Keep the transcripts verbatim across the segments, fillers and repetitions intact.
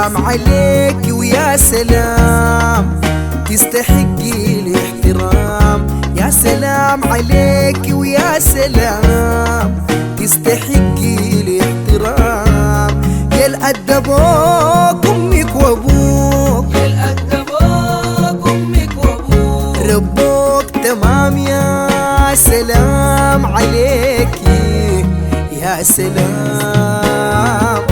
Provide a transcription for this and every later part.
سلام عليك ويا سلام تستحقي الاحترام. يا سلام عليك ويا سلام تستحقي الاحترام. يا الأدبوك أمك وأبوك، يا الأدبوك أمك وأبوك، ربوك تمام. يا سلام عليكي يا سلام.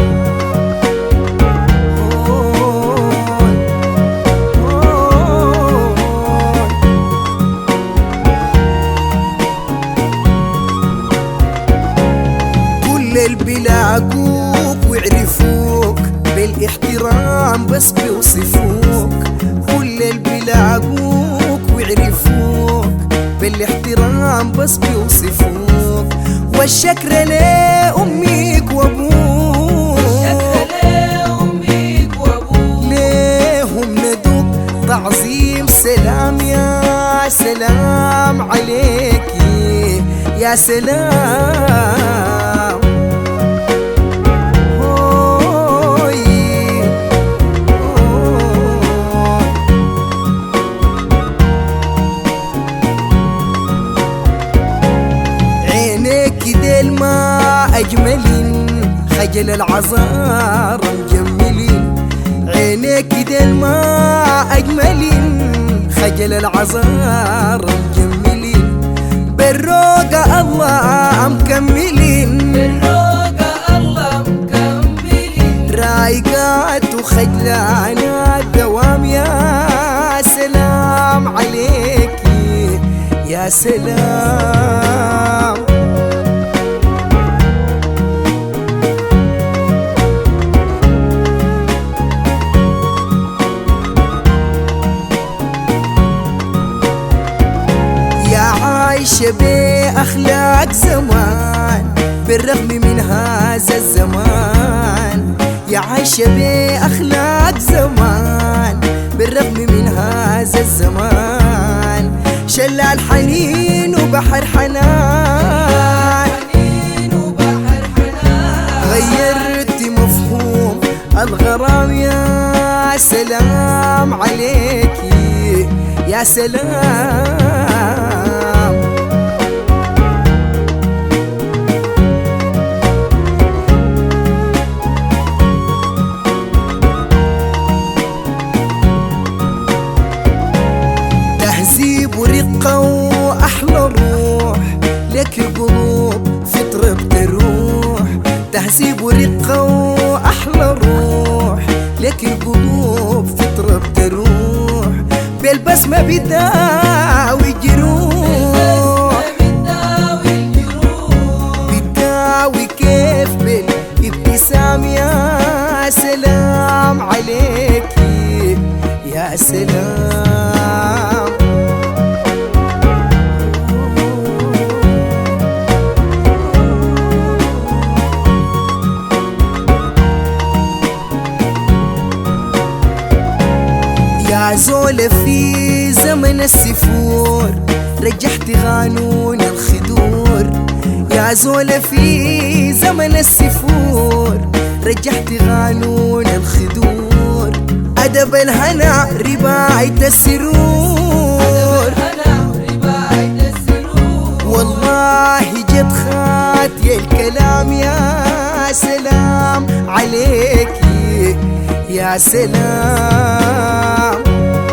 كل البلاقوك ويعرفوك بالاحترام بس بيوصفوك. كل البلاقوك ويعرفوك بالاحترام بس بيوصفوك. والشكر لأمك وأبوك، ليهم ندوك تعظيم سلام. يا سلام عليكي يا سلام. ما أجملين خجل العذار مجملين. عينيك ديل ما أجملين خجل العذار مجملين. بالروقة الله مكملين، بالروقة الله مكملين. رايقات وخجلانات دوام. يا سلام عليكي يا سلام. عايشة بأخلاق زمان بالرغم من هذا الزمان. يا عايشة بأخلاق زمان بالرغم من هذا الزمان. شلال حنين وبحر حنان، غيرت مفهوم الغرام. يا سلام عليكي يا سلام. تهذيب ورقة وأحلى روح لك القلوب فطرة بتروح. تهذيب ورقة وأحلى روح لك القلوب فطرة بتروح. بالبسمة بتداوي جروح، بتداوي كيف بالابتسام. يا سلام عليكي يا سلام. يا زول في زمن السفور رجحت قانون الخدور. يا زول في زمن السفور رجحت قانون الخدور. أدب الهنا رباية السرور، والله جد خاتي الكلام. يا سلام عليكي يا سلام.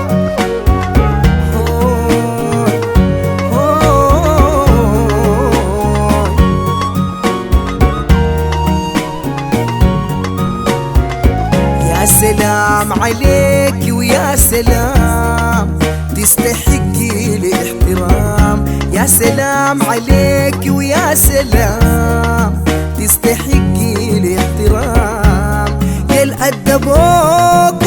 يا سلام عليك ويا سلام تستحقي الاحترام. يا سلام عليك ويا سلام تستحقي الاحترام. يا الأدبوك